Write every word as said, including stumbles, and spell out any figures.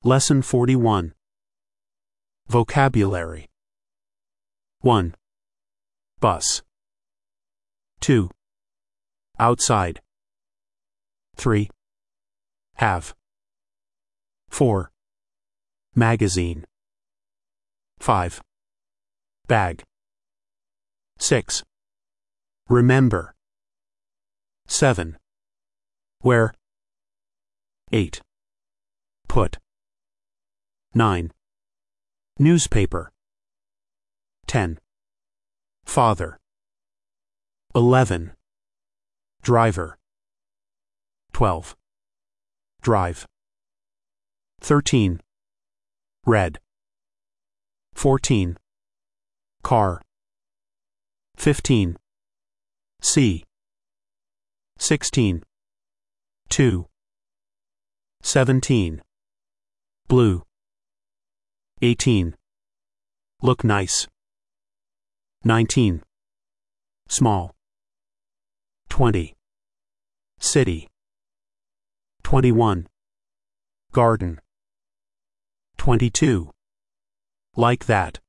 Lesson forty-one. Vocabulary. one. Bus. two. Outside. three. Have. four. Magazine. five. Bag. six. Remember. seven. Where. eight. Put. nine. Newspaper. ten. Father. eleven. Driver. twelve. Drive. thirteen. Red. fourteen. Car. fifteen. See. sixteen. two. seventeen. Blue. eighteen. Look nice. nineteen. Small. twenty. City. twenty-one. Garden. twenty-two. Like that.